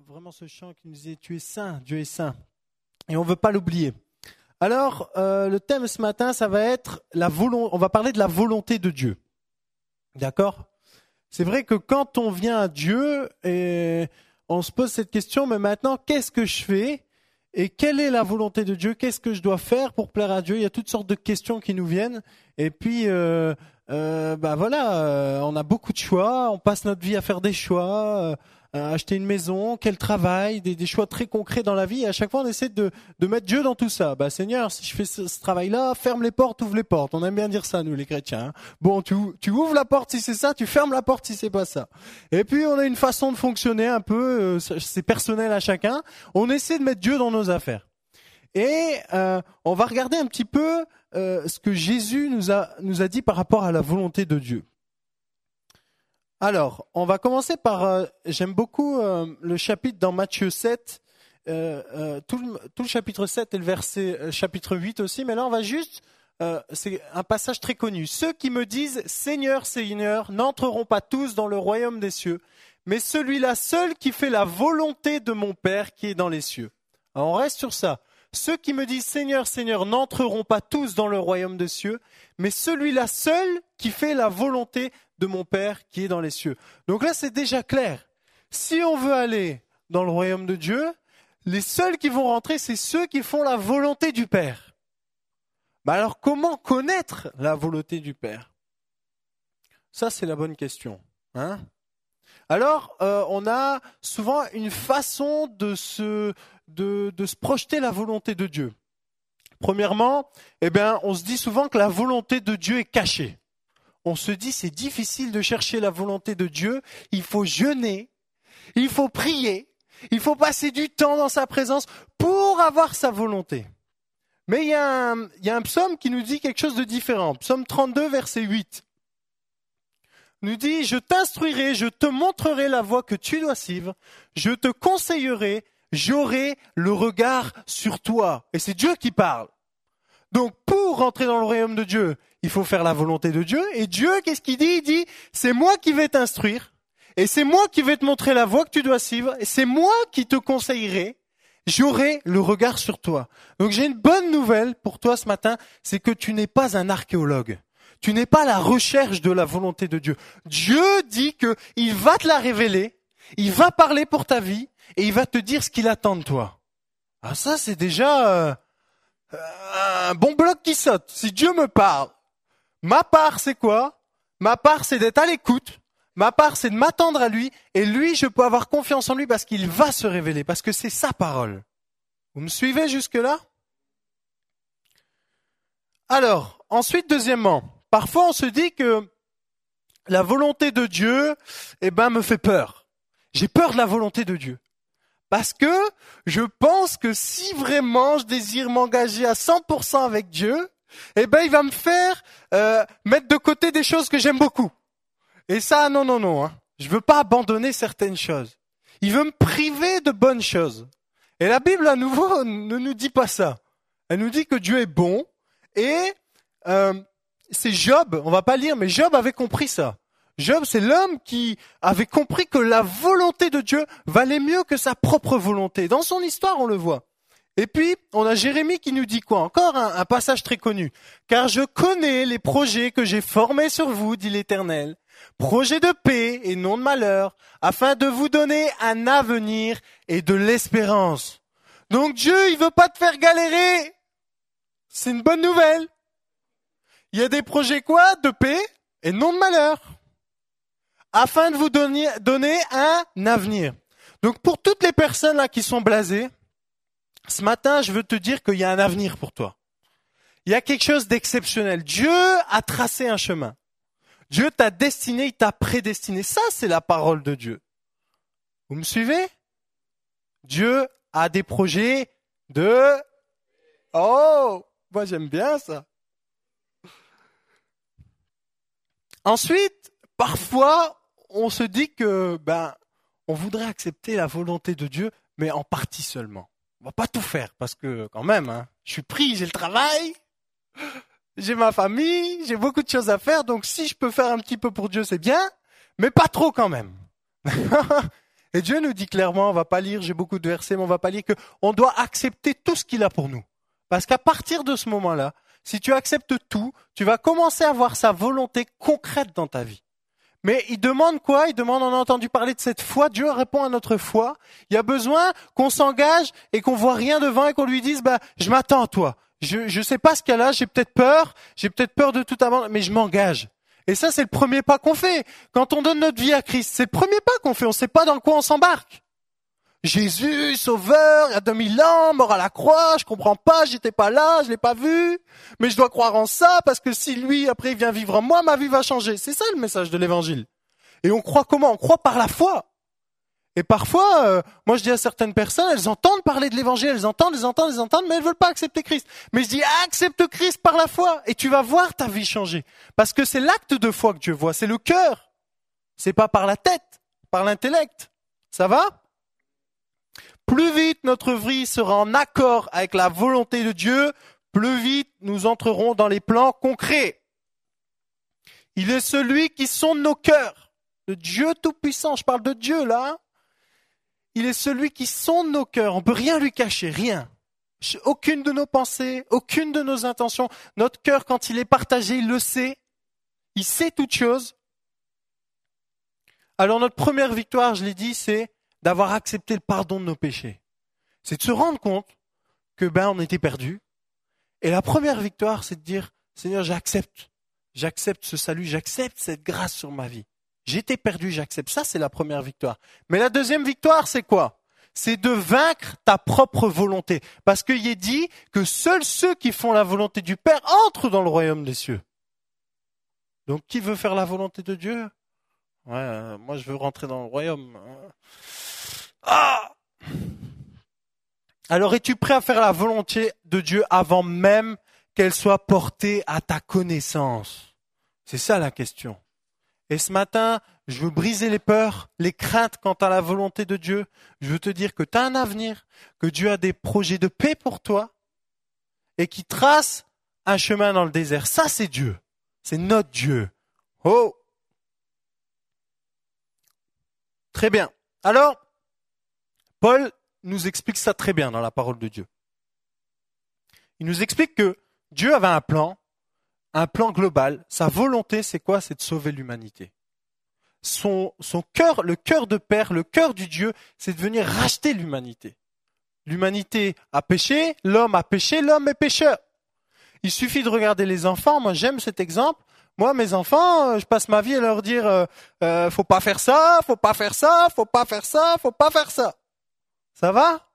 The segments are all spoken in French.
vraiment ce chant qui nous disait « Tu es saint, Dieu est saint ». Et on ne veut pas l'oublier. Alors, le thème ce matin, ça va être on va parler de la volonté de Dieu. D'accord ? C'est vrai que quand on vient à Dieu, et on se pose cette question, mais maintenant, qu'est-ce que je fais ? Et quelle est la volonté de Dieu ? Qu'est-ce que je dois faire pour plaire à Dieu ? Il y a toutes sortes de questions qui nous viennent. Et puis, on a beaucoup de choix. On passe notre vie à faire des choix, acheter une maison, quel travail, des choix très concrets dans la vie. Et à chaque fois, on essaie de mettre Dieu dans tout ça. Seigneur, si je fais ce travail-là, ferme les portes, ouvre les portes. On aime bien dire ça, nous, les chrétiens. Hein. Bon, tu ouvres la porte si c'est ça, tu fermes la porte si c'est pas ça. Et puis, on a une façon de fonctionner un peu, c'est personnel à chacun. On essaie de mettre Dieu dans nos affaires. Et on va regarder un petit peu ce que Jésus nous a dit par rapport à la volonté de Dieu. Alors, on va commencer par, j'aime beaucoup le chapitre dans Matthieu 7, tout le chapitre 7 et le verset chapitre 8 aussi, mais là on va juste, c'est un passage très connu. Ceux qui me disent « Seigneur, Seigneur » n'entreront pas tous dans le royaume des cieux, mais celui-là seul qui fait la volonté de mon Père qui est dans les cieux. Alors, on reste sur ça. Ceux qui me disent « Seigneur, Seigneur » n'entreront pas tous dans le royaume des cieux, mais celui-là seul qui fait la volonté de mon Père qui est dans les cieux. Donc là, c'est déjà clair. Si on veut aller dans le royaume de Dieu, les seuls qui vont rentrer, c'est ceux qui font la volonté du Père. Alors, comment connaître la volonté du Père ? Ça, c'est la bonne question. Hein ? Alors, on a souvent une façon de se projeter la volonté de Dieu. Premièrement, on se dit souvent que la volonté de Dieu est cachée. On se dit c'est difficile de chercher la volonté de Dieu, il faut jeûner, il faut prier, il faut passer du temps dans sa présence pour avoir sa volonté. Mais il y a un psaume qui nous dit quelque chose de différent. Psaume 32, verset 8. Nous dit « Je t'instruirai, je te montrerai la voie que tu dois suivre, je te conseillerai, j'aurai le regard sur toi. » Et c'est Dieu qui parle. Donc, pour rentrer dans le royaume de Dieu, il faut faire la volonté de Dieu. Et Dieu, qu'est-ce qu'il dit ? Il dit, c'est moi qui vais t'instruire. Et c'est moi qui vais te montrer la voie que tu dois suivre. Et c'est moi qui te conseillerai. J'aurai le regard sur toi. Donc, j'ai une bonne nouvelle pour toi ce matin. C'est que tu n'es pas un archéologue. Tu n'es pas à la recherche de la volonté de Dieu. Dieu dit qu'il va te la révéler. Il va parler pour ta vie. Et il va te dire ce qu'il attend de toi. Ah, ça, c'est déjà un bon bloc qui saute. Si Dieu me parle, ma part, c'est quoi ? Ma part, c'est d'être à l'écoute. Ma part, c'est de m'attendre à lui. Et lui, je peux avoir confiance en lui parce qu'il va se révéler, parce que c'est sa parole. Vous me suivez jusque-là ? Alors, ensuite, deuxièmement, parfois on se dit que la volonté de Dieu, me fait peur. J'ai peur de la volonté de Dieu. Parce que je pense que si vraiment je désire m'engager à 100% avec Dieu, il va me faire mettre de côté des choses que j'aime beaucoup. Et ça, non. Hein. Je veux pas abandonner certaines choses. Il veut me priver de bonnes choses. Et la Bible, à nouveau, ne nous dit pas ça. Elle nous dit que Dieu est bon. Et c'est Job, on va pas lire, mais Job avait compris ça. Job, c'est l'homme qui avait compris que la volonté de Dieu valait mieux que sa propre volonté. Dans son histoire, on le voit. Et puis, on a Jérémie qui nous dit quoi ? Encore un passage très connu. « Car je connais les projets que j'ai formés sur vous, dit l'Éternel, projets de paix et non de malheur, afin de vous donner un avenir et de l'espérance. » Donc Dieu, il veut pas te faire galérer. C'est une bonne nouvelle. Il y a des projets quoi ? De paix et non de malheur. Afin de vous donner un avenir. Donc pour toutes les personnes là qui sont blasées, ce matin, je veux te dire qu'il y a un avenir pour toi. Il y a quelque chose d'exceptionnel. Dieu a tracé un chemin. Dieu t'a destiné, il t'a prédestiné. Ça, c'est la parole de Dieu. Vous me suivez ? Dieu a des projets de... Oh, moi j'aime bien ça. Ensuite, parfois, on se dit que on voudrait accepter la volonté de Dieu, mais en partie seulement. On va pas tout faire parce que quand même, je suis pris, j'ai le travail, j'ai ma famille, j'ai beaucoup de choses à faire. Donc si je peux faire un petit peu pour Dieu, c'est bien, mais pas trop quand même. Et Dieu nous dit clairement, on va pas lire, j'ai beaucoup de versets, mais on va pas lire que on doit accepter tout ce qu'il a pour nous. Parce qu'à partir de ce moment-là, si tu acceptes tout, tu vas commencer à voir sa volonté concrète dans ta vie. Mais il demande quoi? Il demande, on a entendu parler de cette foi. Dieu répond à notre foi. Il y a besoin qu'on s'engage et qu'on voit rien devant et qu'on lui dise, je m'attends à toi. Je sais pas ce qu'il y a là, j'ai peut-être peur de tout abandonner, mais je m'engage. Et ça, c'est le premier pas qu'on fait. Quand on donne notre vie à Christ, c'est le premier pas qu'on fait. On sait pas dans quoi on s'embarque. Jésus, sauveur, il y a 2000 ans, mort à la croix, je comprends pas, j'étais pas là, je l'ai pas vu, mais je dois croire en ça, parce que si lui, après, il vient vivre en moi, ma vie va changer. C'est ça le message de l'évangile. Et on croit comment? On croit par la foi. Et parfois, moi je dis à certaines personnes, elles entendent parler de l'évangile, elles entendent, mais elles veulent pas accepter Christ. Mais je dis, accepte Christ par la foi, et tu vas voir ta vie changer. Parce que c'est l'acte de foi que Dieu voit, c'est le cœur. C'est pas par la tête, par l'intellect. Ça va? Plus vite notre vie sera en accord avec la volonté de Dieu, plus vite nous entrerons dans les plans concrets. Il est celui qui sonde nos cœurs, le Dieu Tout-Puissant, je parle de Dieu là. Il est celui qui sonde nos cœurs, on ne peut rien lui cacher, rien. Aucune de nos pensées, aucune de nos intentions. Notre cœur, quand il est partagé, il le sait. Il sait toutes choses. Alors notre première victoire, je l'ai dit, c'est d'avoir accepté le pardon de nos péchés. C'est de se rendre compte que on était perdu. Et la première victoire, c'est de dire, Seigneur, j'accepte ce salut, j'accepte cette grâce sur ma vie. J'étais perdu, j'accepte. Ça, c'est la première victoire. Mais la deuxième victoire, c'est quoi? C'est de vaincre ta propre volonté. Parce qu'il est dit que seuls ceux qui font la volonté du Père entrent dans le royaume des cieux. Donc, qui veut faire la volonté de Dieu? Ouais, moi, je veux rentrer dans le royaume. Ah! Alors, es-tu prêt à faire la volonté de Dieu avant même qu'elle soit portée à ta connaissance? C'est ça la question. Et ce matin, je veux briser les peurs, les craintes quant à la volonté de Dieu. Je veux te dire que tu as un avenir, que Dieu a des projets de paix pour toi et qui trace un chemin dans le désert. Ça, c'est Dieu. C'est notre Dieu. Oh! Très bien. Alors, Paul nous explique ça très bien dans la parole de Dieu. Il nous explique que Dieu avait un plan global. Sa volonté, c'est quoi? C'est de sauver l'humanité. Son cœur, le cœur de Père, le cœur du Dieu, c'est de venir racheter l'humanité. L'humanité a péché, l'homme est pécheur. Il suffit de regarder les enfants. Moi, j'aime cet exemple. Moi, mes enfants, je passe ma vie à leur dire faut pas faire ça, faut pas faire ça, faut pas faire ça, faut pas faire ça. Ça va?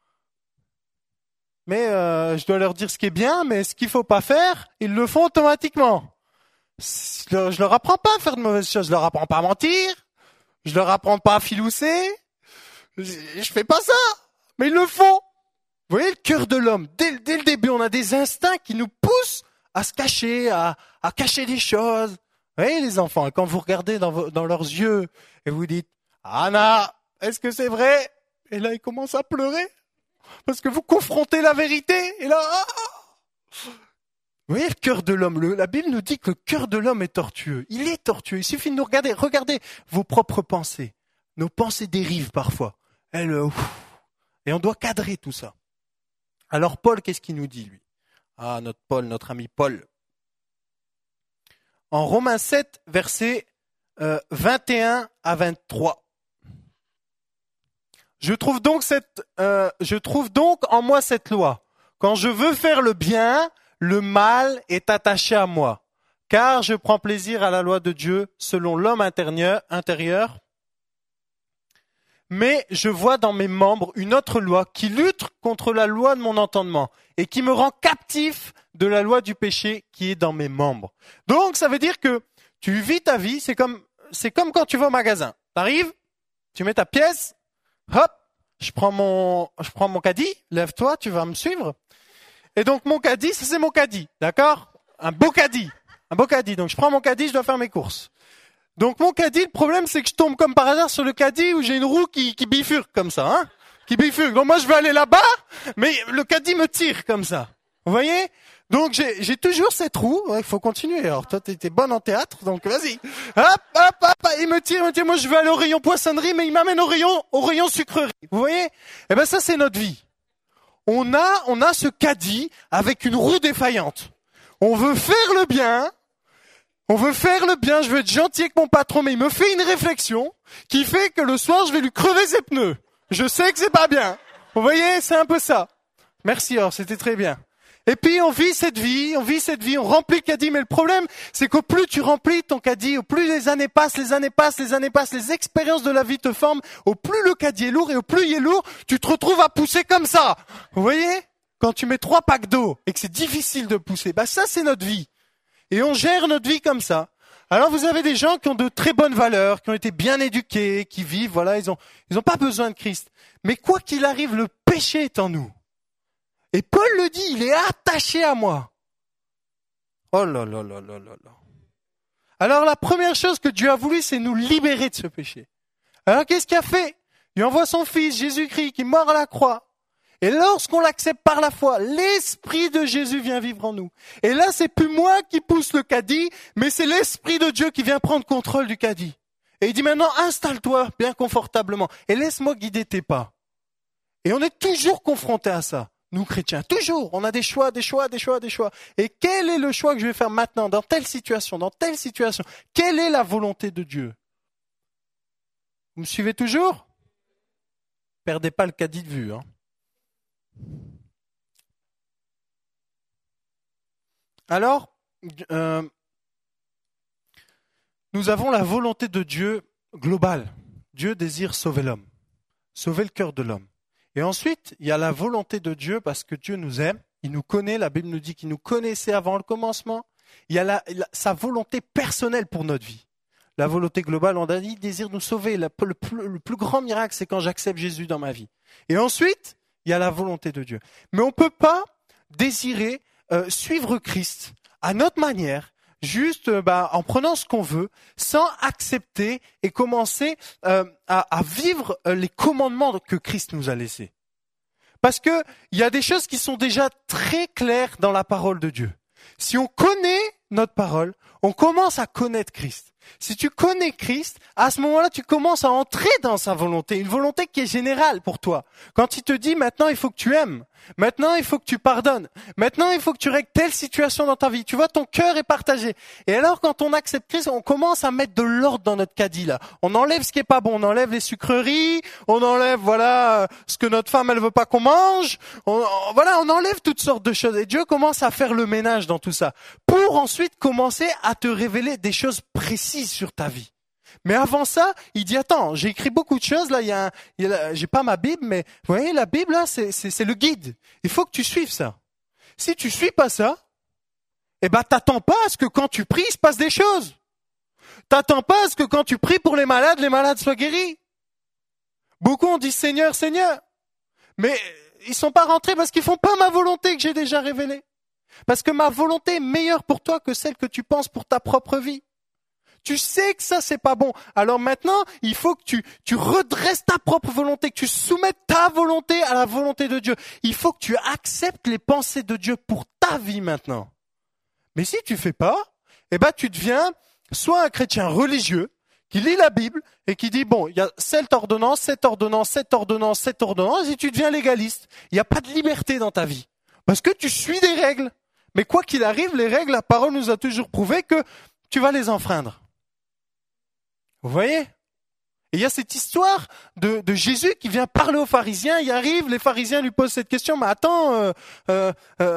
Mais je dois leur dire ce qui est bien, mais ce qu'il faut pas faire, ils le font automatiquement. Je leur apprends pas à faire de mauvaises choses, je leur apprends pas à mentir, je leur apprends pas à filouser. Je fais pas ça, mais ils le font. Vous voyez le cœur de l'homme, dès le début, on a des instincts qui nous poussent à se cacher, à cacher des choses. Vous voyez les enfants, quand vous regardez dans leurs yeux et vous dites « Anna, est-ce que c'est vrai ?» Et là, ils commencent à pleurer parce que vous confrontez la vérité. Et là, Vous voyez le cœur de l'homme. La Bible nous dit que le cœur de l'homme est tortueux. Il est tortueux. Il suffit de nous regarder. Regardez vos propres pensées. Nos pensées dérivent parfois. Et on doit cadrer tout ça. Alors Paul, qu'est-ce qu'il nous dit, lui? Ah, notre ami Paul. En Romains 7, versets 21 à 23. Je trouve donc en moi cette loi. Quand je veux faire le bien, le mal est attaché à moi. Car je prends plaisir à la loi de Dieu selon l'homme intérieur. Mais je vois dans mes membres une autre loi qui lutte contre la loi de mon entendement et qui me rend captif de la loi du péché qui est dans mes membres. Donc ça veut dire que tu vis ta vie, c'est comme quand tu vas au magasin. T'arrives, tu mets ta pièce, hop, je prends mon caddie, lève-toi, tu vas me suivre. Et donc mon caddie, ça c'est mon caddie, d'accord? Un beau caddie. Donc je prends mon caddie, je dois faire mes courses. Donc mon caddie, le problème c'est que je tombe comme par hasard sur le caddie où j'ai une roue qui bifurque comme ça, qui bifurque. Donc moi je veux aller là-bas, mais le caddie me tire comme ça. Vous voyez? Donc j'ai toujours cette roue. Il faut continuer. Alors toi t'étais bonne en théâtre, donc vas-y. Hop, hop, hop. Il me tire. Moi je vais aller au rayon poissonnerie, mais il m'amène au rayon sucrerie. Vous voyez? Eh ben ça c'est notre vie. On a ce caddie avec une roue défaillante. On veut faire le bien. Je veux être gentil avec mon patron, mais il me fait une réflexion qui fait que le soir je vais lui crever ses pneus. Je sais que c'est pas bien. Vous voyez? C'est un peu ça. Merci, or c'était très bien. Et puis on vit cette vie, on remplit le caddie, mais le problème, c'est qu'au plus tu remplis ton caddie, au plus les années passent, les expériences de la vie te forment, au plus le caddie est lourd, et au plus il est lourd, tu te retrouves à pousser comme ça. Vous voyez? Quand tu mets 3 packs d'eau, et que c'est difficile de pousser, ça c'est notre vie. Et on gère notre vie comme ça. Alors vous avez des gens qui ont de très bonnes valeurs, qui ont été bien éduqués, qui vivent, voilà, ils ont pas besoin de Christ. Mais quoi qu'il arrive, le péché est en nous. Et Paul le dit, il est attaché à moi. Oh là là là là là là. Alors la première chose que Dieu a voulu, c'est nous libérer de ce péché. Alors qu'est-ce qu'il a fait? Il envoie son fils, Jésus-Christ, qui meurt à la croix. Et lorsqu'on l'accepte par la foi, l'Esprit de Jésus vient vivre en nous. Et là, c'est plus moi qui pousse le caddie, mais c'est l'Esprit de Dieu qui vient prendre contrôle du caddie. Et il dit maintenant, installe-toi bien confortablement et laisse-moi guider tes pas. Et on est toujours confronté à ça. Nous, chrétiens, toujours, on a des choix. Et quel est le choix que je vais faire maintenant, dans telle situation? Quelle est la volonté de Dieu? Vous me suivez toujours? Perdez pas le caddie de vue. Alors, nous avons la volonté de Dieu globale. Dieu désire sauver l'homme, sauver le cœur de l'homme. Et ensuite, il y a la volonté de Dieu parce que Dieu nous aime, il nous connaît, la Bible nous dit qu'il nous connaissait avant le commencement. Il y a sa volonté personnelle pour notre vie. La volonté globale, on a dit, il désire nous sauver. Le plus grand miracle, c'est quand j'accepte Jésus dans ma vie. Et ensuite, il y a la volonté de Dieu. Mais on ne peut pas désirer suivre Christ à notre manière, juste en prenant ce qu'on veut, sans accepter et commencer à vivre les commandements que Christ nous a laissés. Parce que il y a des choses qui sont déjà très claires dans la parole de Dieu. Si on connaît notre parole, on commence à connaître Christ. Si tu connais Christ, à ce moment-là, tu commences à entrer dans sa volonté, une volonté qui est générale pour toi. Quand il te dit maintenant il faut que tu aimes, maintenant il faut que tu pardonnes, maintenant il faut que tu règles telle situation dans ta vie, tu vois, ton cœur est partagé. Et alors quand on accepte Christ, on commence à mettre de l'ordre dans notre caddie là. On enlève ce qui est pas bon, on enlève les sucreries, on enlève ce que notre femme elle veut pas qu'on mange, on enlève toutes sortes de choses. Et Dieu commence à faire le ménage dans tout ça, pour ensuite commencer à te révéler des choses précises sur ta vie. Mais avant ça, il dit attends, j'ai écrit beaucoup de choses là, j'ai pas ma Bible, mais vous voyez la Bible là, c'est le guide. Il faut que tu suives ça. Si tu suis pas ça, t'attends pas à ce que quand tu pries, il se passe des choses. T'attends pas à ce que quand tu pries pour les malades soient guéris. Beaucoup ont dit Seigneur, Seigneur, mais ils sont pas rentrés parce qu'ils font pas ma volonté que j'ai déjà révélée. Parce que ma volonté est meilleure pour toi que celle que tu penses pour ta propre vie. Tu sais que ça, c'est pas bon. Alors maintenant, il faut que tu redresses ta propre volonté, que tu soumettes ta volonté à la volonté de Dieu. Il faut que tu acceptes les pensées de Dieu pour ta vie maintenant. Mais si tu fais pas, tu deviens soit un chrétien religieux qui lit la Bible et qui dit bon, il y a cette ordonnance, et tu deviens légaliste. Il n'y a pas de liberté dans ta vie. Parce que tu suis des règles. Mais quoi qu'il arrive, les règles, la parole nous a toujours prouvé que tu vas les enfreindre. Vous voyez? Et il y a cette histoire de Jésus qui vient parler aux pharisiens. Il arrive, les pharisiens lui posent cette question. Mais attends, à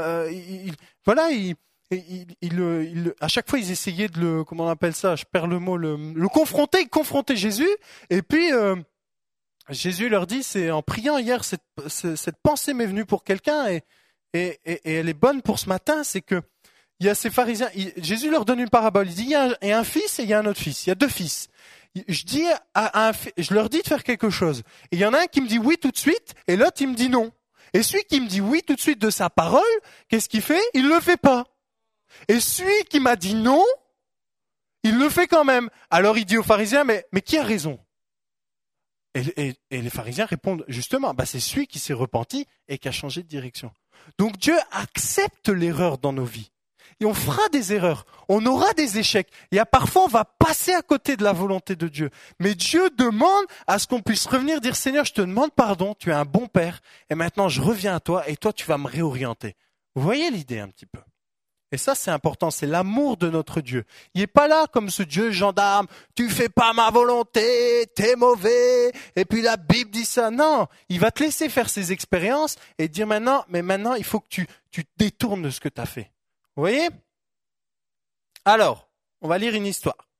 chaque fois ils essayaient de le, comment on appelle ça? Je perds le mot, le confronter. Ils confrontaient Jésus. Et puis Jésus leur dit, c'est en priant hier, cette pensée m'est venue pour quelqu'un et elle est bonne pour ce matin. C'est que il y a ces pharisiens. Jésus leur donne une parabole. Il dit il y a un fils et il y a un autre fils. Il y a 2 fils. Je leur dis de faire quelque chose. Et il y en a un qui me dit oui tout de suite, et l'autre il me dit non. Et celui qui me dit oui tout de suite de sa parole, qu'est-ce qu'il fait? Il le fait pas. Et celui qui m'a dit non, il le fait quand même. Alors il dit aux pharisiens, mais qui a raison? Et les pharisiens répondent justement, c'est celui qui s'est repenti et qui a changé de direction. Donc Dieu accepte l'erreur dans nos vies. Et on fera des erreurs, on aura des échecs. Et parfois, on va passer à côté de la volonté de Dieu. Mais Dieu demande à ce qu'on puisse revenir dire, Seigneur, je te demande pardon, tu es un bon Père, et maintenant je reviens à toi, et toi, tu vas me réorienter. Vous voyez l'idée un petit peu? Et ça, c'est important, c'est l'amour de notre Dieu. Il n'est pas là comme ce Dieu gendarme, tu fais pas ma volonté, t'es mauvais, et puis la Bible dit ça. Non, il va te laisser faire ses expériences et te dire maintenant, il faut que tu te détournes de ce que tu as fait. Vous voyez? Alors, on va lire une histoire.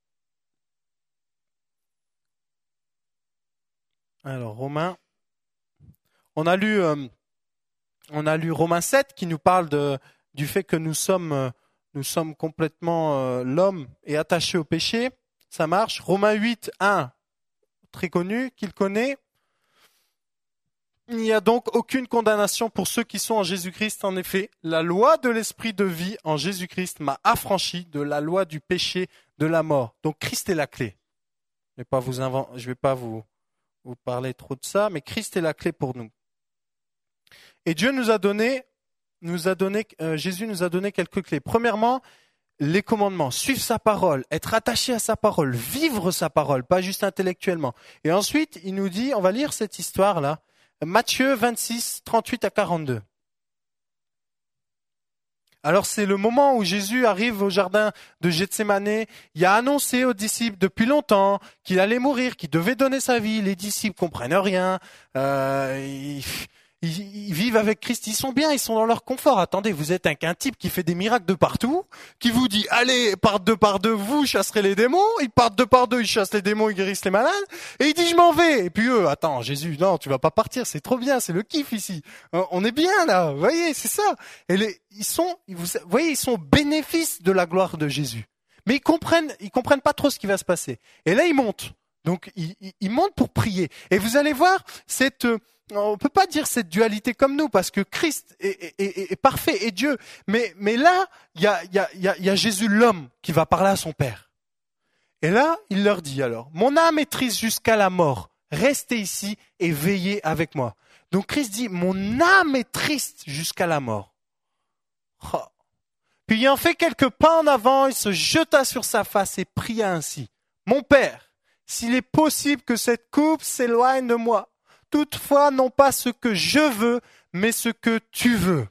Alors, Romains. On a lu Romains 7 qui nous parle du fait que nous sommes complètement l'homme est attaché au péché. Ça marche. Romains 8, 1, très connu, qu'il connaît. Il n'y a donc aucune condamnation pour ceux qui sont en Jésus-Christ. En effet, la loi de l'esprit de vie en Jésus-Christ m'a affranchi de la loi du péché, de la mort. Donc Christ est la clé. Je ne vais pas vous parler trop de ça, mais Christ est la clé pour nous. Et Jésus nous a donné quelques clés. Premièrement, les commandements, suivre sa parole, être attaché à sa parole, vivre sa parole, pas juste intellectuellement. Et ensuite, il nous dit, on va lire cette histoire-là, Matthieu 26, 38 à 42. Alors c'est le moment où Jésus arrive au jardin de Gethsémané. Il a annoncé aux disciples depuis longtemps qu'il allait mourir, qu'il devait donner sa vie. Les disciples comprennent rien. Ils vivent avec Christ, ils sont bien, ils sont dans leur confort. Attendez, vous êtes un type qui fait des miracles de partout, qui vous dit, allez, par deux, vous chasserez les démons. Ils partent deux par deux, ils chassent les démons, ils guérissent les malades. Et il dit, je m'en vais. Et puis eux, attends, Jésus, non, tu vas pas partir, c'est trop bien, c'est le kiff ici. On est bien là, vous voyez, c'est ça. Et ils sont au bénéfice de la gloire de Jésus. Mais ils comprennent pas trop ce qui va se passer. Et là, ils montent. Donc, ils montent pour prier. Et vous allez voir on peut pas dire cette dualité comme nous parce que Christ est parfait et Dieu. Mais là, il y a Jésus l'homme qui va parler à son Père. Et là, il leur dit alors, mon âme est triste jusqu'à la mort. Restez ici et veillez avec moi. Donc Christ dit, mon âme est triste jusqu'à la mort. Oh. Puis ayant fait quelques pas en avant, il se jeta sur sa face et pria ainsi. Mon Père, s'il est possible que cette coupe s'éloigne de moi. Toutefois, non pas ce que je veux, mais ce que tu veux.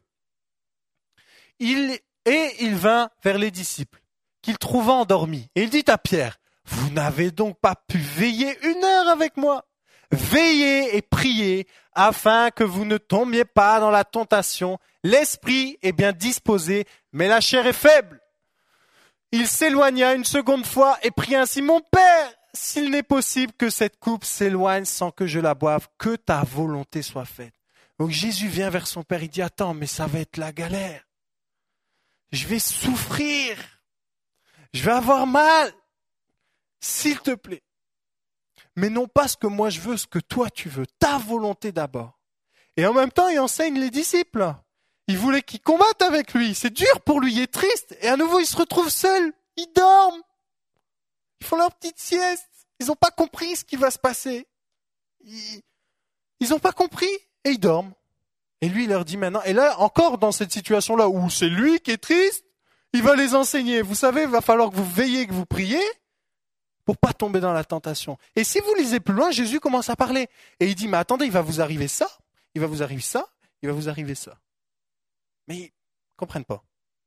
Il vint vers les disciples, qu'il trouva endormis. Et il dit à Pierre, vous n'avez donc pas pu veiller 1 heure avec moi? Veillez et priez, afin que vous ne tombiez pas dans la tentation. L'esprit est bien disposé, mais la chair est faible. Il s'éloigna une seconde fois et pria ainsi, mon Père, s'il n'est possible que cette coupe s'éloigne sans que je la boive, que ta volonté soit faite. Donc Jésus vient vers son Père, il dit, attends, mais ça va être la galère. Je vais souffrir. Je vais avoir mal. S'il te plaît. Mais non pas ce que moi je veux, ce que toi tu veux. Ta volonté d'abord. Et en même temps, il enseigne les disciples. Il voulait qu'ils combattent avec lui. C'est dur pour lui, il est triste. Et à nouveau, il se retrouve seul. Ils dorment. Ils font leur petite sieste. Ils n'ont pas compris ce qui va se passer. Ils n'ont pas compris et ils dorment. Et lui, il leur dit maintenant, et là, encore dans cette situation-là où c'est lui qui est triste, il va les enseigner. Vous savez, il va falloir que vous veillez, que vous priez pour pas tomber dans la tentation. Et si vous lisez plus loin, Jésus commence à parler. Et il dit, mais attendez, il va vous arriver ça, il va vous arriver ça, il va vous arriver ça. Mais ils ne comprennent pas.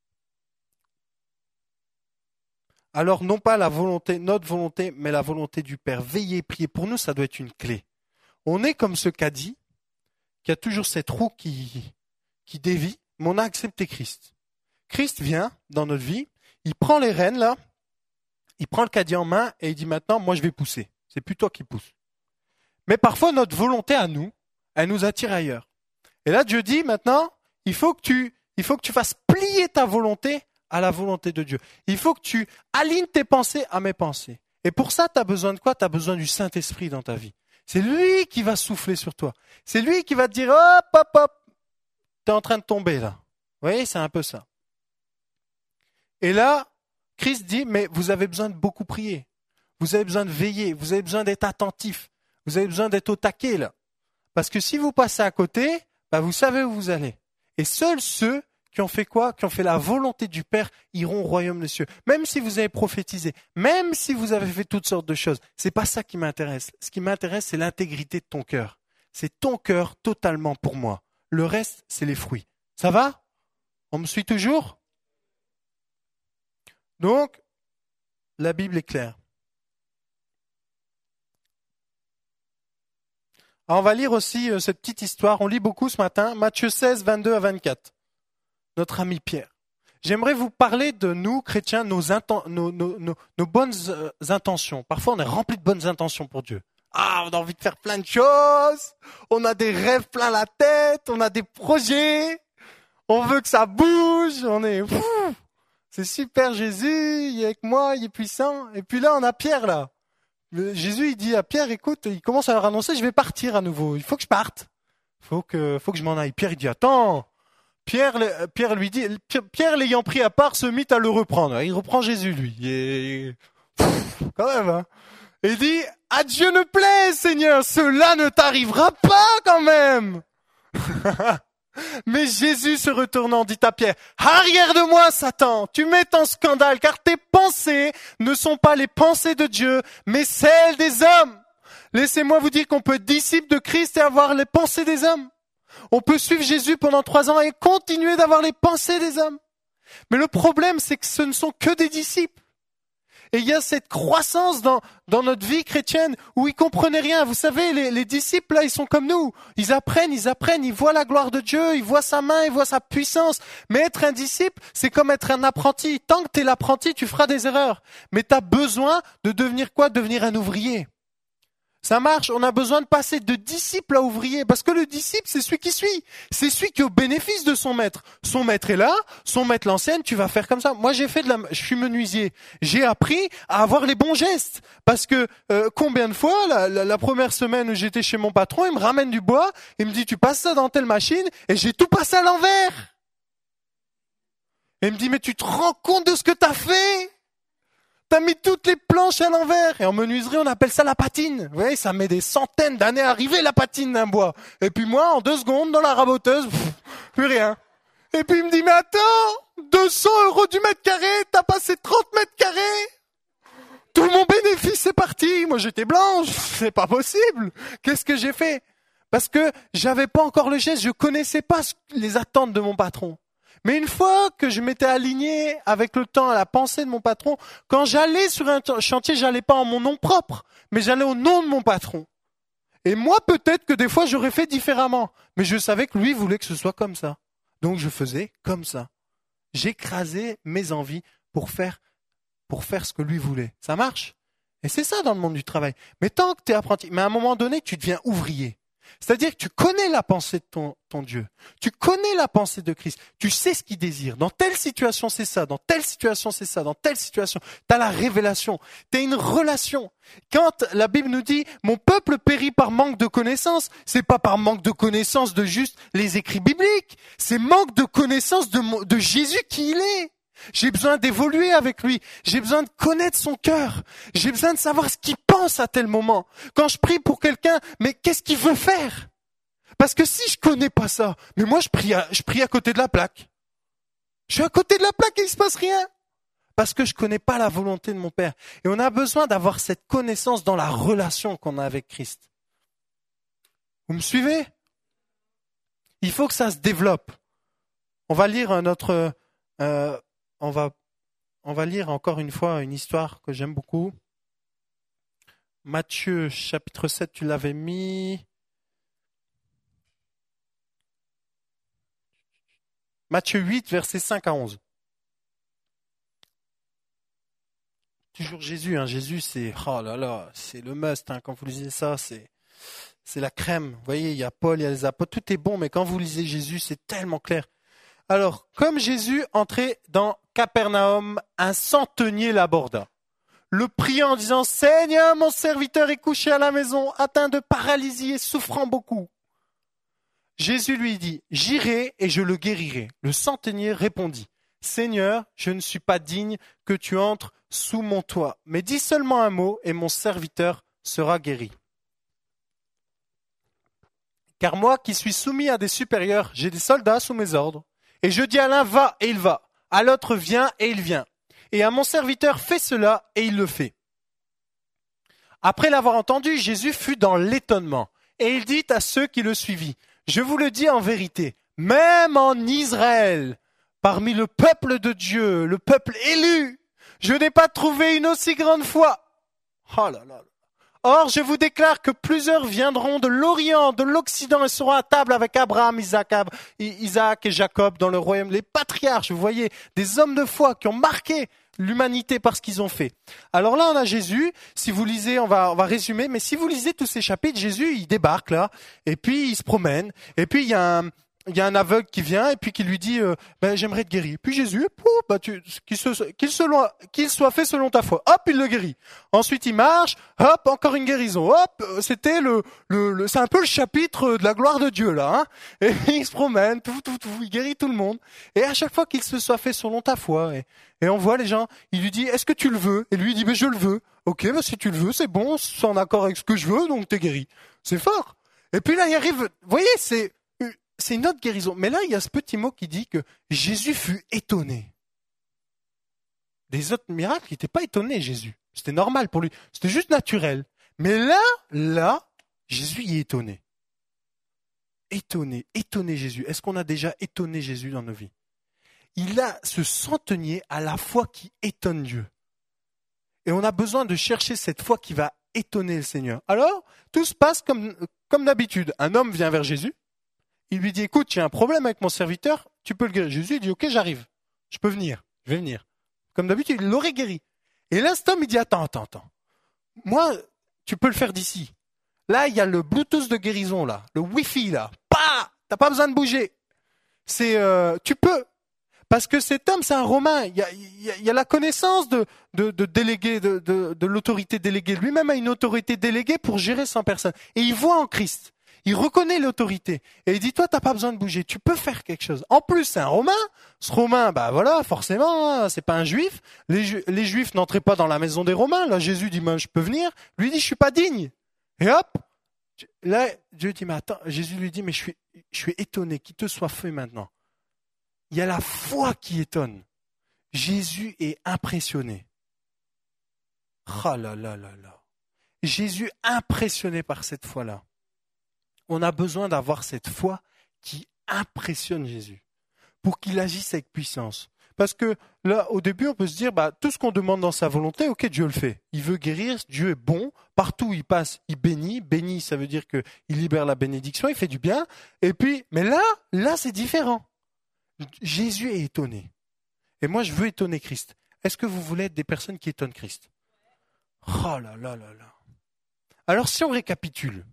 Alors, non pas notre volonté, mais la volonté du Père. Veillez, priez. Pour nous, ça doit être une clé. On est comme ce caddie, qui a toujours cette roue qui dévie, mais on a accepté Christ. Christ vient dans notre vie, il prend les rênes, là, il prend le caddie en main, et il dit maintenant, moi je vais pousser. C'est plus toi qui pousses. Mais parfois, notre volonté à nous, elle nous attire ailleurs. Et là, Dieu dit maintenant, il faut que tu fasses plier ta volonté à la volonté de Dieu. Il faut que tu alignes tes pensées à mes pensées. Et pour ça, tu as besoin de quoi? Tu as besoin du Saint-Esprit dans ta vie. C'est lui qui va souffler sur toi. C'est lui qui va te dire, hop, hop, hop, t'es en train de tomber là. Vous voyez, c'est un peu ça. Et là, Christ dit, mais vous avez besoin de beaucoup prier. Vous avez besoin de veiller. Vous avez besoin d'être attentif. Vous avez besoin d'être au taquet là. Parce que si vous passez à côté, vous savez où vous allez. Et seuls ceux qui ont fait quoi? Qui ont fait la volonté du Père iront au royaume des cieux. Même si vous avez prophétisé, même si vous avez fait toutes sortes de choses, c'est pas ça qui m'intéresse. Ce qui m'intéresse, c'est l'intégrité de ton cœur. C'est ton cœur totalement pour moi. Le reste, c'est les fruits. Ça va? On me suit toujours? Donc, la Bible est claire. Alors, on va lire aussi cette petite histoire. On lit beaucoup ce matin. Matthieu 16, 22 à 24. Notre ami Pierre. J'aimerais vous parler de nous, chrétiens, nos bonnes intentions. Parfois, on est rempli de bonnes intentions pour Dieu. Ah, on a envie de faire plein de choses. On a des rêves plein la tête. On a des projets. On veut que ça bouge. On est... C'est super, Jésus, il est avec moi, il est puissant. Et puis là, on a Pierre, là. Jésus, il dit à Pierre, écoute, il commence à leur annoncer, je vais partir à nouveau. Il faut que je parte. Faut que je m'en aille. Pierre, il dit, attends. Pierre lui dit, Pierre l'ayant pris à part, se mit à le reprendre. Il reprend Jésus, lui. Et... quand même, hein. Et il dit, à Dieu ne plaise, Seigneur, cela ne t'arrivera pas quand même. Mais Jésus se retournant dit à Pierre, arrière de moi, Satan, tu m'es en scandale, car tes pensées ne sont pas les pensées de Dieu, mais celles des hommes. Laissez-moi vous dire qu'on peut être disciple de Christ et avoir les pensées des hommes. On peut suivre Jésus pendant 3 ans et continuer d'avoir les pensées des hommes. Mais le problème, c'est que ce ne sont que des disciples. Et il y a cette croissance dans notre vie chrétienne où ils comprenaient rien. Vous savez, les disciples, là, ils sont comme nous. Ils apprennent, ils voient la gloire de Dieu, ils voient sa main, ils voient sa puissance. Mais être un disciple, c'est comme être un apprenti. Tant que tu es l'apprenti, tu feras des erreurs. Mais tu as besoin de devenir quoi? Devenir un ouvrier. Ça marche, on a besoin de passer de disciple à ouvrier, parce que le disciple, c'est celui qui suit. C'est celui qui est au bénéfice de son maître. Son maître est là, son maître l'enseigne, tu vas faire comme ça. Moi, je suis menuisier. J'ai appris à avoir les bons gestes. Parce que combien de fois, la première semaine où j'étais chez mon patron, il me ramène du bois, il me dit, tu passes ça dans telle machine, et j'ai tout passé à l'envers. Et il me dit, mais tu te rends compte de ce que t'as fait? T'as mis toutes les planches à l'envers. Et en menuiserie, on appelle ça la patine. Vous voyez, ça met des centaines d'années à arriver, la patine d'un bois. Et puis moi, en 2 secondes, dans la raboteuse, plus rien. Et puis il me dit, mais attends, 200 € du mètre carré, t'as passé 30 mètres carrés. Tout mon bénéfice est parti. Moi, j'étais blanche. C'est pas possible. Qu'est-ce que j'ai fait? Parce que j'avais pas encore le geste. Je connaissais pas les attentes de mon patron. Mais une fois que je m'étais aligné avec le temps à la pensée de mon patron, quand j'allais sur un chantier, j'allais pas en mon nom propre, mais j'allais au nom de mon patron. Et moi, peut-être que des fois, j'aurais fait différemment. Mais je savais que lui voulait que ce soit comme ça. Donc, je faisais comme ça. J'écrasais mes envies pour faire ce que lui voulait. Ça marche? Et c'est ça dans le monde du travail. Mais tant que tu es apprenti, mais à un moment donné, tu deviens ouvrier. C'est-à-dire que tu connais la pensée de ton Dieu. Tu connais la pensée de Christ. Tu sais ce qu'il désire. Dans telle situation, c'est ça. Dans telle situation, c'est ça. Dans telle situation, tu as la révélation. Tu as une relation. Quand la Bible nous dit « Mon peuple périt par manque de connaissances », c'est pas par manque de connaissances de juste les écrits bibliques. C'est manque de connaissances de Jésus qui il est. J'ai besoin d'évoluer avec lui. J'ai besoin de connaître son cœur. J'ai besoin de savoir ce qu'il pense à tel moment. Quand je prie pour quelqu'un, mais qu'est-ce qu'il veut faire? Parce que si je connais pas ça, mais moi je prie à côté de la plaque. Je suis à côté de la plaque et il se passe rien. Parce que je connais pas la volonté de mon Père. Et on a besoin d'avoir cette connaissance dans la relation qu'on a avec Christ. Vous me suivez? Il faut que ça se développe. On va lire on va lire encore une fois une histoire que j'aime beaucoup. Matthieu, chapitre 7, tu l'avais mis. Matthieu 8, versets 5 à 11. Toujours Jésus, hein. Jésus, c'est, oh là là, c'est le must, hein. Quand vous lisez ça, c'est la crème. Vous voyez, il y a Paul, il y a les apôtres, tout est bon, mais quand vous lisez Jésus, c'est tellement clair. Alors, comme Jésus entrait dans Capernaum, un centenier l'aborda, le priant en disant « Seigneur, mon serviteur est couché à la maison, atteint de paralysie et souffrant beaucoup. » Jésus lui dit « J'irai et je le guérirai. » Le centenier répondit « Seigneur, je ne suis pas digne que tu entres sous mon toit, mais dis seulement un mot et mon serviteur sera guéri. » Car moi qui suis soumis à des supérieurs, j'ai des soldats sous mes ordres. Et je dis à l'un, va, et il va. À l'autre, viens, et il vient. Et à mon serviteur, fais cela, et il le fait. Après l'avoir entendu, Jésus fut dans l'étonnement. Et il dit à ceux qui le suivirent, je vous le dis en vérité, même en Israël, parmi le peuple de Dieu, le peuple élu, je n'ai pas trouvé une aussi grande foi. Oh là là. Or, je vous déclare que plusieurs viendront de l'Orient, de l'Occident et seront à table avec Abraham, Isaac et Jacob dans le royaume. Les patriarches, vous voyez, des hommes de foi qui ont marqué l'humanité par ce qu'ils ont fait. Alors là, on a Jésus. Si vous lisez, on va résumer, mais si vous lisez tous ces chapitres, Jésus, il débarque là, et puis il se promène, et puis il y a un aveugle qui vient et puis qui lui dit j'aimerais te guérir. Puis Jésus, qu'il soit fait selon ta foi. Hop, il le guérit. Ensuite, il marche. Hop, encore une guérison. Hop, c'était c'est un peu le chapitre de la gloire de Dieu là. Hein, et il se promène, il guérit tout le monde. Et à chaque fois qu'il se soit fait selon ta foi. Et on voit les gens. Il lui dit, est-ce que tu le veux? Et lui il dit, je le veux. Ok, si tu le veux, c'est bon, c'est en accord avec ce que je veux, donc t'es guéri. C'est fort. Et puis là, il arrive. Vous voyez, c'est une autre guérison. Mais là, il y a ce petit mot qui dit que Jésus fut étonné. Des autres miracles, il n'était pas étonné, Jésus. C'était normal pour lui. C'était juste naturel. Mais là, Jésus y est étonné. Étonné Jésus. Est-ce qu'on a déjà étonné Jésus dans nos vies? Il a ce centenier à la foi qui étonne Dieu. Et on a besoin de chercher cette foi qui va étonner le Seigneur. Alors, tout se passe comme d'habitude. Un homme vient vers Jésus. Il lui dit, écoute, j'ai un problème avec mon serviteur, tu peux le guérir. Jésus dit, ok, j'arrive. Je peux venir. Je vais venir. Comme d'habitude, il l'aurait guéri. Et là, cet homme, il dit, attends. Moi, tu peux le faire d'ici. Là, il y a le Bluetooth de guérison, là. Le Wi-Fi, là. T'as pas besoin de bouger. Tu peux. Parce que cet homme, c'est un Romain. Il y a la connaissance de délégué, de l'autorité déléguée. Lui-même a une autorité déléguée pour gérer 100 personnes. Et il voit en Christ. Il reconnaît l'autorité. Et il dit, toi, t'as pas besoin de bouger. Tu peux faire quelque chose. En plus, c'est un Romain. Ce Romain, forcément, hein, c'est pas un Juif. Les Juifs n'entraient pas dans la maison des Romains. Là, Jésus dit, je peux venir. Lui dit, je suis pas digne. Et hop. Là, Dieu dit, mais attends. Jésus lui dit, mais je suis étonné qu'il te soit fait maintenant. Il y a la foi qui étonne. Jésus est impressionné. Oh là là là là. Jésus impressionné par cette foi-là. On a besoin d'avoir cette foi qui impressionne Jésus pour qu'il agisse avec puissance. Parce que là, au début, on peut se dire, tout ce qu'on demande dans sa volonté, ok, Dieu le fait. Il veut guérir, Dieu est bon. Partout où il passe, il bénit. Bénit, ça veut dire qu'il libère la bénédiction, il fait du bien. Et puis, mais là, c'est différent. Jésus est étonné. Et moi, je veux étonner Christ. Est-ce que vous voulez être des personnes qui étonnent Christ? Oh là là là là. Alors, si on récapitule,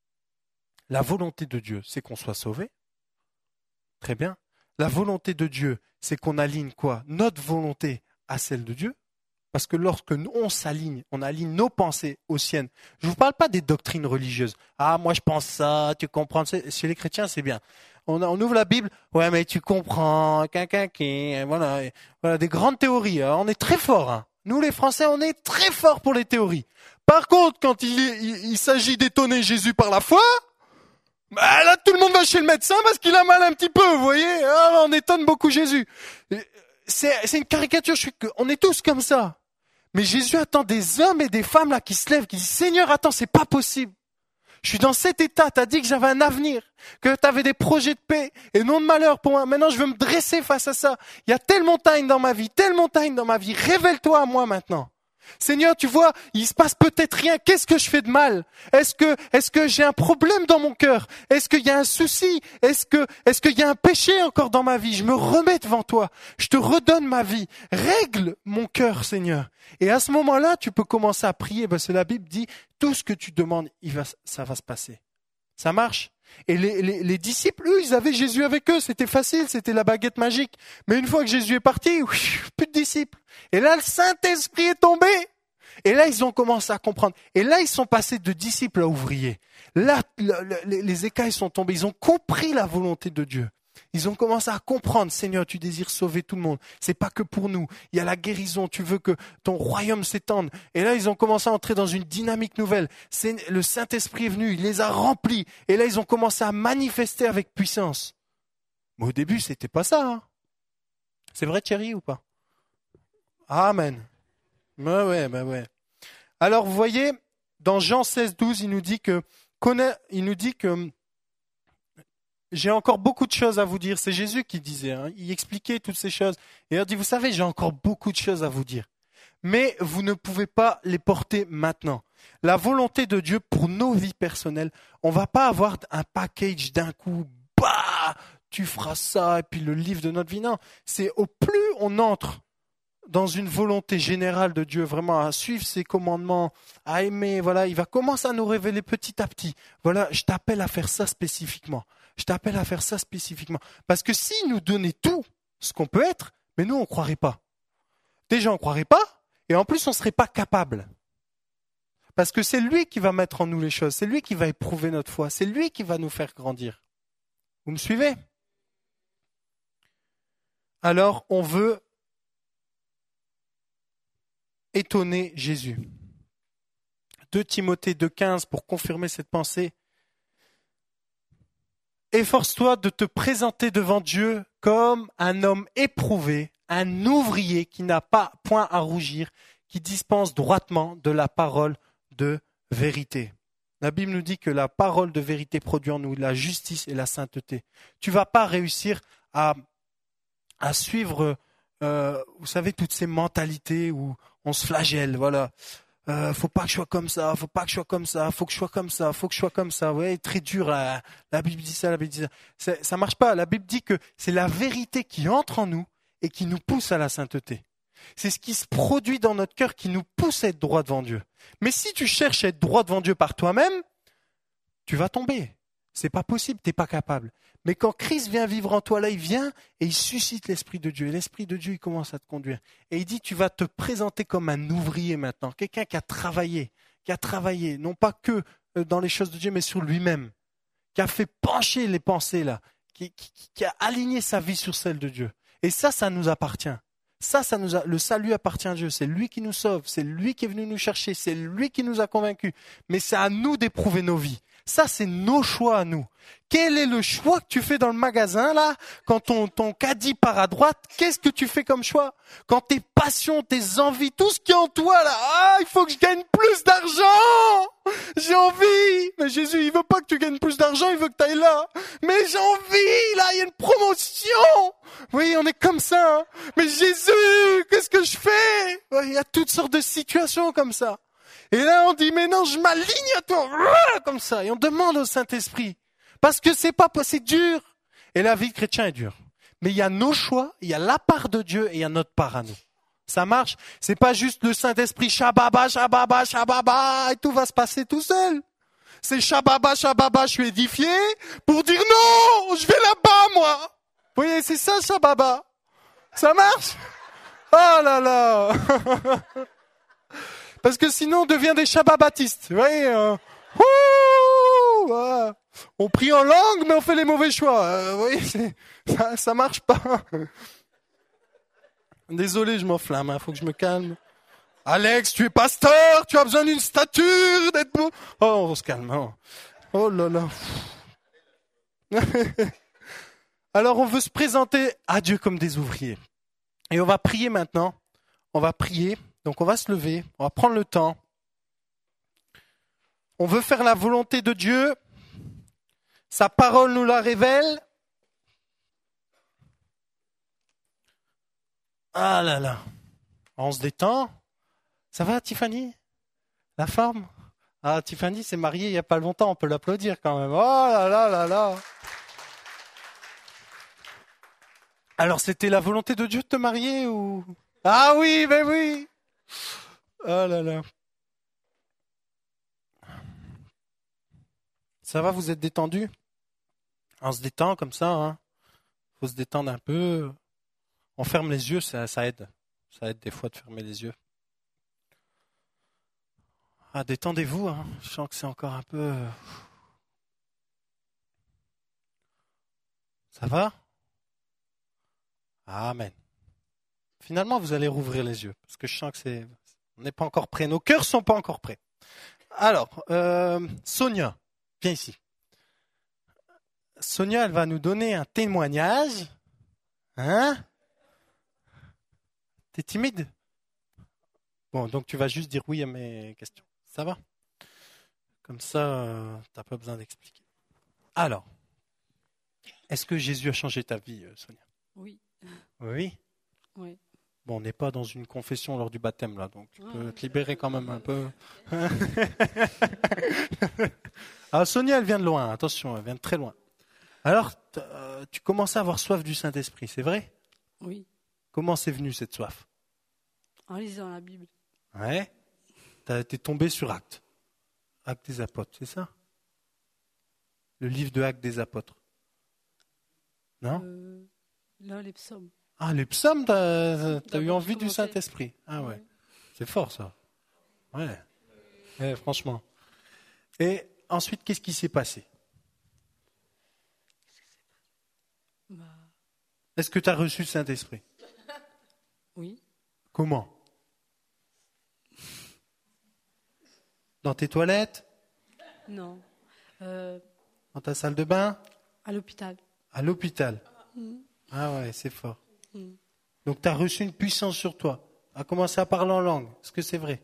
la volonté de Dieu, c'est qu'on soit sauvé. Très bien. La volonté de Dieu, c'est qu'on aligne quoi? Notre volonté à celle de Dieu. Parce que lorsque on s'aligne, on aligne nos pensées aux siennes. Je ne vous parle pas des doctrines religieuses. Ah, moi je pense ça, tu comprends. Chez les chrétiens, c'est bien. On ouvre la Bible. Ouais, mais tu comprends. Voilà, des grandes théories. On est très forts. Hein. Nous, les Français, on est très forts pour les théories. Par contre, quand il s'agit d'étonner Jésus par la foi, là, tout le monde va chez le médecin parce qu'il a mal un petit peu, vous voyez. On étonne beaucoup Jésus. C'est une caricature, on est tous comme ça. Mais Jésus attend des hommes et des femmes là qui se lèvent, qui disent, Seigneur, attends, c'est pas possible. Je suis dans cet état, t'as dit que j'avais un avenir, que t'avais des projets de paix et non de malheur pour moi. Maintenant, je veux me dresser face à ça. Il y a telle montagne dans ma vie, révèle-toi à moi maintenant. Seigneur, tu vois, il se passe peut-être rien. Qu'est-ce que je fais de mal? Est-ce que j'ai un problème dans mon cœur? Est-ce qu'il y a un souci? Est-ce qu'il y a un péché encore dans ma vie? Je me remets devant toi. Je te redonne ma vie. Règle mon cœur, Seigneur. Et à ce moment-là, tu peux commencer à prier parce que la Bible dit, tout ce que tu demandes, ça va se passer. Ça marche. Et les disciples, eux, ils avaient Jésus avec eux. C'était facile, c'était la baguette magique. Mais une fois que Jésus est parti, plus de disciples. Et là, le Saint-Esprit est tombé. Et là, ils ont commencé à comprendre. Et là, ils sont passés de disciples à ouvriers. Là, les écailles sont tombées. Ils ont compris la volonté de Dieu. Ils ont commencé à comprendre, Seigneur, tu désires sauver tout le monde. C'est pas que pour nous. Il y a la guérison, tu veux que ton royaume s'étende. Et là, ils ont commencé à entrer dans une dynamique nouvelle. Le Saint-Esprit est venu, il les a remplis. Et là, ils ont commencé à manifester avec puissance. Mais au début, c'était pas ça. Hein. C'est vrai, Thierry, ou pas? Amen. Bah ouais. Alors, vous voyez, dans Jean 16, 12, il nous dit que j'ai encore beaucoup de choses à vous dire. C'est Jésus qui disait, hein. Il expliquait toutes ces choses. Et il dit, vous savez, j'ai encore beaucoup de choses à vous dire. Mais vous ne pouvez pas les porter maintenant. La volonté de Dieu pour nos vies personnelles, on va pas avoir un package d'un coup, bah, tu feras ça, et puis le livre de notre vie. Non, c'est au plus on entre dans une volonté générale de Dieu, vraiment à suivre ses commandements, à aimer, voilà, il va commencer à nous révéler petit à petit. Voilà, je t'appelle à faire ça spécifiquement. Je t'appelle à faire ça spécifiquement. Parce que s'il nous donnait tout ce qu'on peut être, mais nous, on ne croirait pas. Déjà, on ne croirait pas, et en plus, on ne serait pas capable. Parce que c'est lui qui va mettre en nous les choses, c'est lui qui va éprouver notre foi, c'est lui qui va nous faire grandir. Vous me suivez? Alors, on veut étonner Jésus. 2 Timothée 2,15 pour confirmer cette pensée. Efforce-toi de te présenter devant Dieu comme un homme éprouvé, un ouvrier qui n'a pas point à rougir, qui dispense droitement de la parole de vérité. La Bible nous dit que la parole de vérité produit en nous la justice et la sainteté. Tu ne vas pas réussir à suivre, vous savez, toutes ces mentalités où on se flagelle, voilà. Faut pas que je sois comme ça, faut pas que je sois comme ça, faut que je sois comme ça, faut que je sois comme ça. Ouais, très dur. La Bible dit ça, la Bible dit ça. Ça marche pas. La Bible dit que c'est la vérité qui entre en nous et qui nous pousse à la sainteté. C'est ce qui se produit dans notre cœur qui nous pousse à être droit devant Dieu. Mais si tu cherches à être droit devant Dieu par toi-même, tu vas tomber. C'est pas possible, t'es pas capable. Mais quand Christ vient vivre en toi, là, il vient et il suscite l'Esprit de Dieu. Et l'Esprit de Dieu, il commence à te conduire. Et il dit, tu vas te présenter comme un ouvrier maintenant. Quelqu'un qui a travaillé, non pas que dans les choses de Dieu, mais sur lui-même. Qui a fait pencher les pensées, là. Qui a aligné sa vie sur celle de Dieu. Et ça nous appartient. Le salut appartient à Dieu. C'est lui qui nous sauve. C'est lui qui est venu nous chercher. C'est lui qui nous a convaincus. Mais c'est à nous d'éprouver nos vies. Ça, c'est nos choix à nous. Quel est le choix que tu fais dans le magasin, là? Quand ton caddie part à droite, qu'est-ce que tu fais comme choix? Quand tes passions, tes envies, tout ce qui est en toi, là, il faut que je gagne plus d'argent! J'ai envie! Mais Jésus, il veut pas que tu gagnes plus d'argent, il veut que tu ailles là. Mais j'ai envie, là, il y a une promotion! Oui, on est comme ça, hein. Mais Jésus, qu'est-ce que je fais? Il y a toutes sortes de situations comme ça. Et là, on dit, mais non, je m'aligne à toi, comme ça. Et on demande au Saint-Esprit. Parce que c'est dur. Et la vie chrétienne est dure. Mais il y a nos choix, il y a la part de Dieu et il y a notre part à nous. Ça marche. C'est pas juste le Saint-Esprit, shababa, shababa, shababa, et tout va se passer tout seul. C'est shababa, shababa, je suis édifié, pour dire non, je vais là-bas, moi. Vous voyez, c'est ça, shababa. Ça marche? Oh là là. Parce que sinon, on devient des shababaptistes. Vous voyez, on prie en langue, mais on fait les mauvais choix. Vous voyez, ça marche pas. Désolé, je m'enflamme, faut que je me calme. Alex, tu es pasteur, tu as besoin d'une stature, d'être beau. Oh, on se calme. Oh là là. Alors, on veut se présenter à Dieu comme des ouvriers. Et on va prier maintenant. On va prier. Donc on va se lever, on va prendre le temps. On veut faire la volonté de Dieu. Sa parole nous la révèle. Ah là là. On se détend. Ça va, Tiffany? La forme? Ah, Tiffany s'est mariée il n'y a pas longtemps, on peut l'applaudir quand même. Oh là là là là. Alors c'était la volonté de Dieu de te marier ou... Ah oui, ben oui. Oh là là. Ça va, vous êtes détendu? On se détend comme ça, hein. Faut se détendre un peu. On ferme les yeux, ça aide. Ça aide des fois de fermer les yeux. Ah, détendez-vous, hein. Je sens que c'est encore un peu... Ça va? Amen. Finalement, vous allez rouvrir les yeux, parce que je sens que on n'est pas encore prêts. Nos cœurs sont pas encore prêts. Alors, Sonia, viens ici. Sonia, elle va nous donner un témoignage. Hein? T'es timide? Bon, donc tu vas juste dire oui à mes questions. Ça va? Comme ça, t'as pas besoin d'expliquer. Alors, est-ce que Jésus a changé ta vie, Sonia? Oui. Oui? Oui. Bon, on n'est pas dans une confession lors du baptême, là, donc tu peux te libérer quand même un peu. Alors, Sonia, elle vient de loin, attention, elle vient de très loin. Alors, tu commençais à avoir soif du Saint-Esprit, c'est vrai? Oui. Comment c'est venu cette soif? En lisant la Bible. Ouais. T'es tombé sur Actes. Actes des Apôtres, c'est ça? Le livre de Actes des Apôtres. Non? Là, les psaumes. Ah, les psaumes, t'as eu D'abord, envie j'ai du commencé. Saint-Esprit. Ah ouais. C'est fort, ça. Ouais, franchement. Et ensuite, qu'est-ce qui s'est passé? Bah, Est-ce que tu as reçu le Saint-Esprit? oui. Comment? Dans tes toilettes? Non. Dans ta salle de bain? À l'hôpital. À l'hôpital? Ah ouais, c'est fort. Donc tu as reçu une puissance sur toi. Tu as commencé à parler en langue. Est-ce que c'est vrai?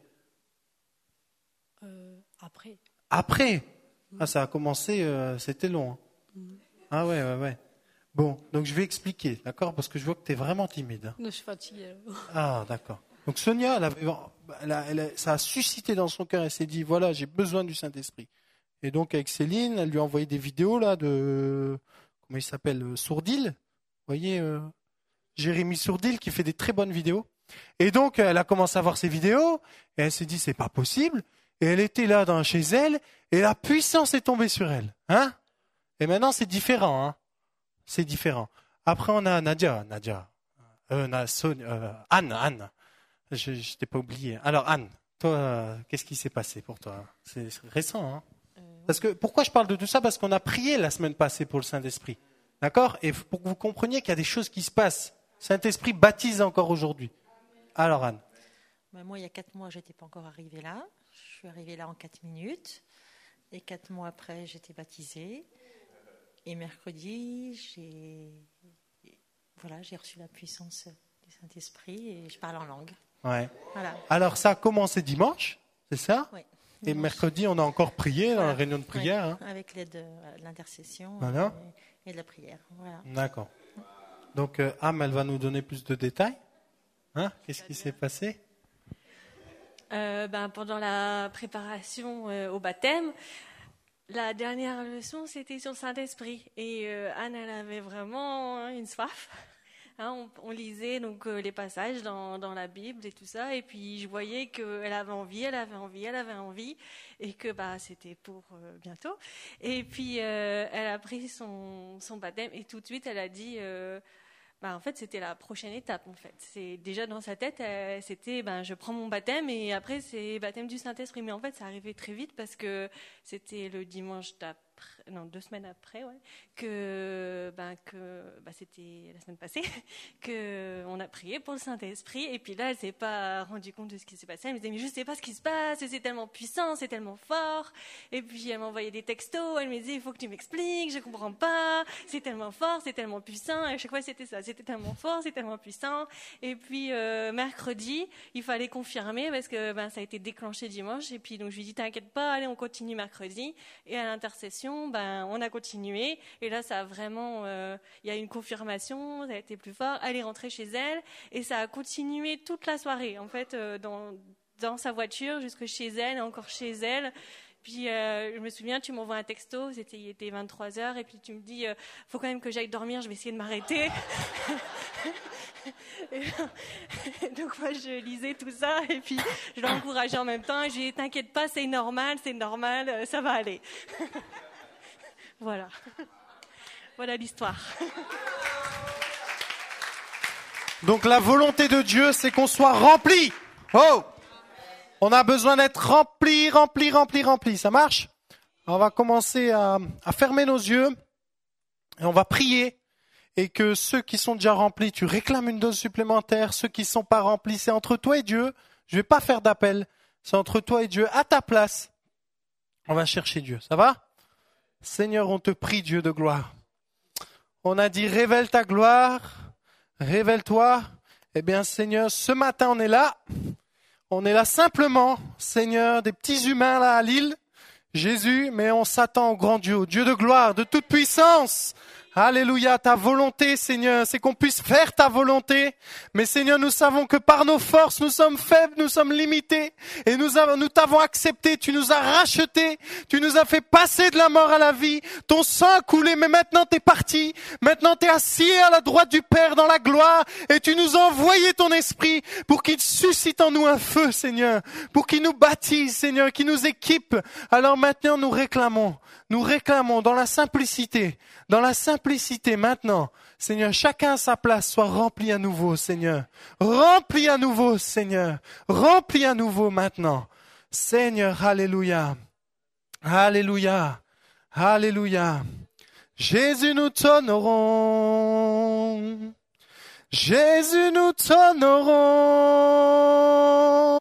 Après. Après? Ah, ça a commencé, c'était long. Hein. Ah ouais. Bon, donc je vais expliquer, d'accord? Parce que je vois que tu es vraiment timide. Hein. Non, je suis fatiguée. Ah, d'accord. Donc Sonia, ça a suscité dans son cœur, elle s'est dit, voilà, j'ai besoin du Saint-Esprit. Et donc avec Céline, elle lui a envoyé des vidéos là de, comment il s'appelle, Sourdil. Vous voyez, Jérémy Sourdil qui fait des très bonnes vidéos. Et donc elle a commencé à voir ces vidéos et elle s'est dit, c'est pas possible. Et elle était là chez elle et la puissance est tombée sur elle. Hein? Et maintenant c'est différent. Hein? C'est différent. Après on a Nadia. Anne. Je t'ai pas oublié. Alors Anne, toi, qu'est-ce qui s'est passé pour toi? C'est récent, hein? Parce que pourquoi je parle de tout ça? Parce qu'on a prié la semaine passée pour le Saint-Esprit, d'accord? Et pour que vous compreniez qu'il y a des choses qui se passent. Saint-Esprit baptise encore aujourd'hui. Alors Anne. Moi, il y a 4 mois, j'étais pas encore arrivée là. Je suis arrivée là en 4 minutes. Et 4 mois après, j'étais baptisée. Et mercredi, j'ai reçu la puissance du Saint-Esprit et je parle en langue. Ouais. Voilà. Alors ça a commencé dimanche, c'est ça? Oui. Et mercredi, on a encore prié dans la réunion de prière. Oui, hein. avec l'aide de l'intercession Voilà. et de la prière. Voilà. D'accord. Donc Am, elle va nous donner plus de détails. Hein? Qu'est-ce qui s'est passé? Pendant la préparation au baptême, la dernière leçon, c'était sur le Saint-Esprit. Et Anne, elle avait vraiment une soif. Hein, on lisait donc les passages dans la Bible et tout ça, et puis je voyais qu'elle avait envie, et que c'était pour bientôt. Et puis elle a pris son baptême, et tout de suite elle a dit, en fait c'était la prochaine étape en fait. C'est déjà dans sa tête, c'était je prends mon baptême et après c'est baptême du Saint-Esprit. Mais en fait ça arrivait très vite parce que c'était le dimanche d'après. 2 semaines après, que c'était la semaine passée, qu'on a prié pour le Saint-Esprit. Et puis là, elle s'est pas rendue compte de ce qui s'est passé. Elle me disait, mais je sais pas ce qui se passe, c'est tellement puissant, c'est tellement fort. Et puis elle m'envoyait des textos, elle me disait, il faut que tu m'expliques, je comprends pas, c'est tellement fort, c'est tellement puissant. Et à chaque fois, c'était ça, c'était tellement fort, c'est tellement puissant. Et puis mercredi, il fallait confirmer parce que ça a été déclenché dimanche. Et puis donc je lui dis, t'inquiète pas, allez, on continue mercredi. Et à l'intercession, on a continué et là ça a vraiment il y a eu une confirmation, ça a été plus fort, elle est rentrée chez elle et ça a continué toute la soirée en fait, dans sa voiture jusque chez elle, encore chez elle. Puis je me souviens, tu m'envoies un texto, il était 23h et puis tu me dis faut quand même que j'aille dormir, je vais essayer de m'arrêter. Donc moi je lisais tout ça et puis je l'encourageais en même temps et je lui dis t'inquiète pas, c'est normal, ça va aller. Voilà l'histoire. Donc la volonté de Dieu, c'est qu'on soit rempli. Oh, on a besoin d'être rempli. Ça marche? On va commencer à fermer nos yeux et on va prier. et que ceux qui sont déjà remplis, tu réclames une dose supplémentaire. Ceux qui ne sont pas remplis, c'est entre toi et Dieu. Je ne vais pas faire d'appel. C'est entre toi et Dieu. À ta place, on va chercher Dieu. Ça va? Seigneur, on te prie, Dieu de gloire. On a dit, révèle ta gloire, révèle-toi. Eh bien, Seigneur, ce matin, on est là. On est là simplement, Seigneur, des petits humains là à Lille, Jésus, mais on s'attend au grand Dieu, au Dieu de gloire, de toute puissance. Alléluia, ta volonté, Seigneur, c'est qu'on puisse faire ta volonté. Mais Seigneur, nous savons que par nos forces, nous sommes faibles, nous sommes limités. Et nous t'avons accepté, tu nous as rachetés, tu nous as fait passer de la mort à la vie. Ton sang a coulé, mais maintenant t'es parti. Maintenant t'es assis à la droite du Père dans la gloire. Et tu nous as envoyé ton esprit pour qu'il suscite en nous un feu, Seigneur. Pour qu'il nous baptise, Seigneur, qu'il nous équipe. Alors maintenant, nous réclamons dans la simplicité maintenant, Seigneur, chacun à sa place soit rempli à nouveau, Seigneur. Rempli à nouveau, Seigneur. Rempli à nouveau maintenant. Seigneur, alléluia. Alléluia. Alléluia. Jésus, nous t'honorons. Jésus, nous t'honorons.